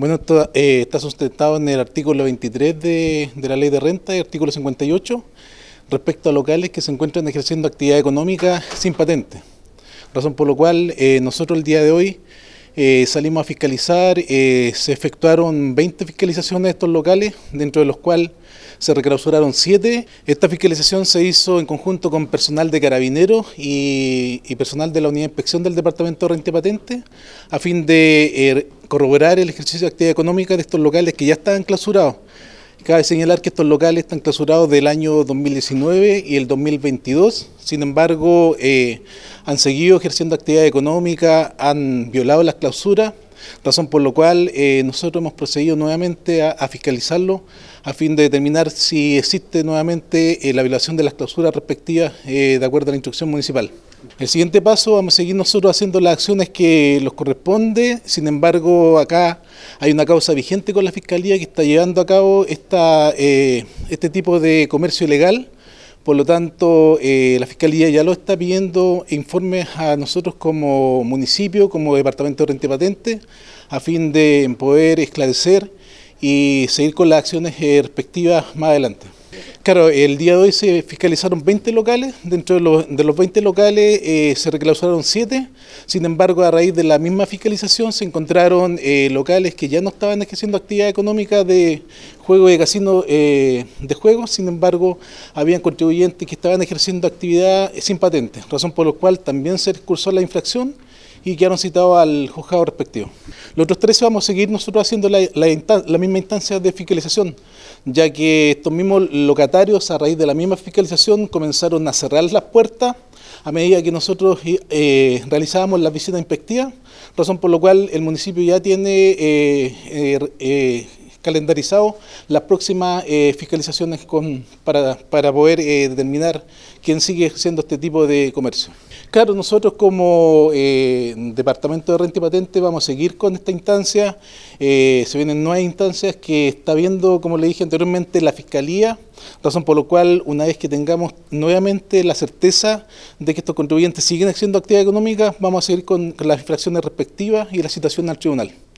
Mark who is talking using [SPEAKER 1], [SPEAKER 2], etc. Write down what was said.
[SPEAKER 1] Bueno, esto está sustentado en el artículo 23 de la Ley de Renta y artículo 58 respecto a locales que se encuentran ejerciendo actividad económica sin patente. Razón por la cual nosotros el día de hoy salimos a fiscalizar, se efectuaron 20 fiscalizaciones de estos locales, dentro de los cuales se reclausuraron 7. Esta fiscalización se hizo en conjunto con personal de Carabineros y personal de la Unidad de Inspección del Departamento de Renta y Patente, a fin de corroborar el ejercicio de actividad económica de estos locales que ya estaban clausurados. Cabe señalar que estos locales están clausurados del año 2019 y el 2022, sin embargo han seguido ejerciendo actividad económica, han violado las clausuras, razón por la cual nosotros hemos procedido nuevamente a fiscalizarlo a fin de determinar si existe nuevamente la violación de las clausuras respectivas de acuerdo a la instrucción municipal. El siguiente paso, vamos a seguir nosotros haciendo las acciones que nos corresponde. Sin embargo, acá hay una causa vigente con la Fiscalía que está llevando a cabo este tipo de comercio ilegal. Por lo tanto, la Fiscalía ya lo está pidiendo informes a nosotros como municipio, como Departamento de Renta y Patente, a fin de poder esclarecer y seguir con las acciones respectivas más adelante. Claro, el día de hoy se fiscalizaron 20 locales, dentro de los 20 locales se reclausuraron 7, sin embargo a raíz de la misma fiscalización se encontraron locales que ya no estaban ejerciendo actividad económica de juego de casino de juegos, sin embargo habían contribuyentes que estaban ejerciendo actividad sin patente, razón por la cual también se cursó la infracción y quedaron citados al juzgado respectivo. Los otros 13 vamos a seguir nosotros haciendo la misma instancia de fiscalización, ya que estos mismos locatarios a raíz de la misma fiscalización comenzaron a cerrar las puertas a medida que nosotros realizábamos las visitas inspectivas, razón por la cual el municipio ya tiene calendarizado las próximas fiscalizaciones para poder determinar quién sigue haciendo este tipo de comercio. Claro, nosotros como Departamento de Renta y Patente vamos a seguir con esta instancia, se vienen nuevas instancias que está viendo, como le dije anteriormente, la Fiscalía, razón por la cual una vez que tengamos nuevamente la certeza de que estos contribuyentes siguen haciendo actividad económica, vamos a seguir con las infracciones respectivas y la citación al tribunal.